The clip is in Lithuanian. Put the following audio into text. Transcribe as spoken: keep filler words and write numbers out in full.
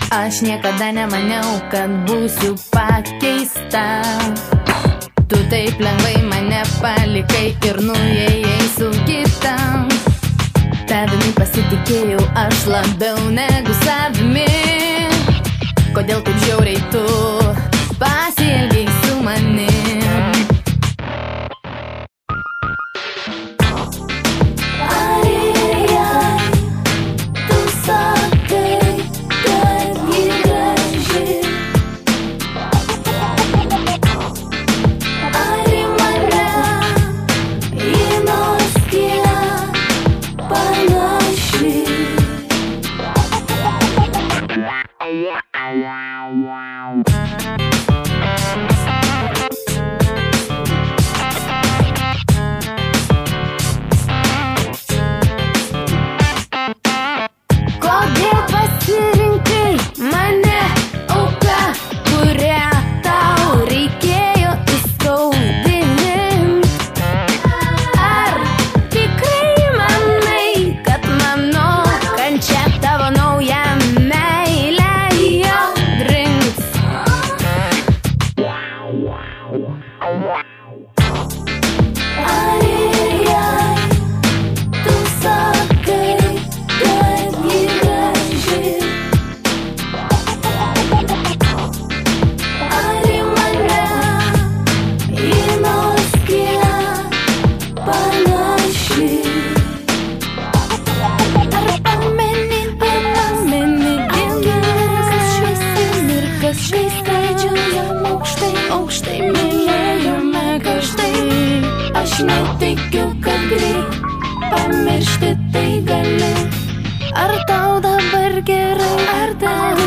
Aš niekada nemaniau, kad būsiu pakeista. Tu taip lengvai mane palikai ir nuėjai su kitam. Tavimi pasitikėjau aš labiau negu savimi. Kodėl taip žiauriai tu pasielgei su manim? Kodėl pasirinkai mane auką, kurią tau reikėjo įskaudint? Ar tikrai manai, kad mano kančia tavo naują meilę jodrins? Aš netikiu, kad greit pamiršti tai gali. Ar tau dabar gerai, ar dar